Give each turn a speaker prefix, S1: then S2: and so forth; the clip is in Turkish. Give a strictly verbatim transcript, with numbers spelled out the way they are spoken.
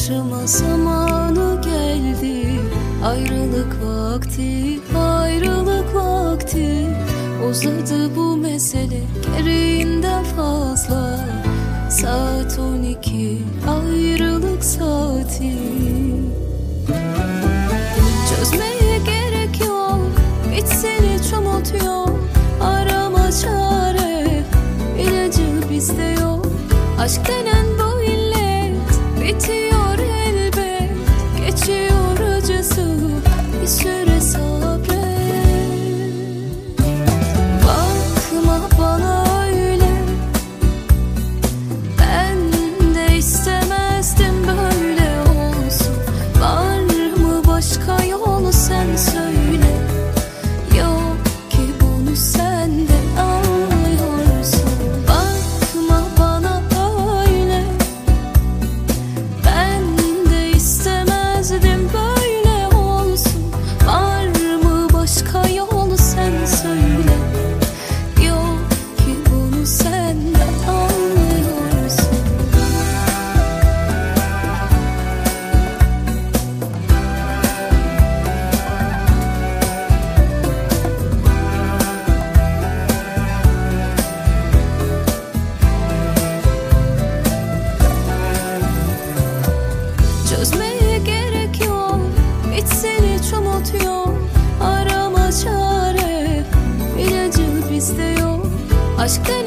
S1: Karşıma zamanı geldi, ayrılık vakti, ayrılık vakti. Uzadı bu mesele gereğinden fazla. Saat on iki, ayrılık saati. Çözmeye gerek yok, bitsin hiç umut yok. Arama çare, ilacı bizde yok. Aşk denen bu illet bitiyor elbet, geçiyor acısı, bir süre sabret. Bakma bana öyle, ben de istemezdim böyle olsun. Var mı başka yolu, sen söyle. Yok ki bunu sen de anlıyorsun. Bakma bana öyle, ben de istemezdim böyle olsun. Var mı başka yolu, sen söyle. Yok ki bunu sen de anlıyorsun. Çözmeye gerek yok, bitsin hiç umut yok. Arama çare, ilacı bizde yok. Aşk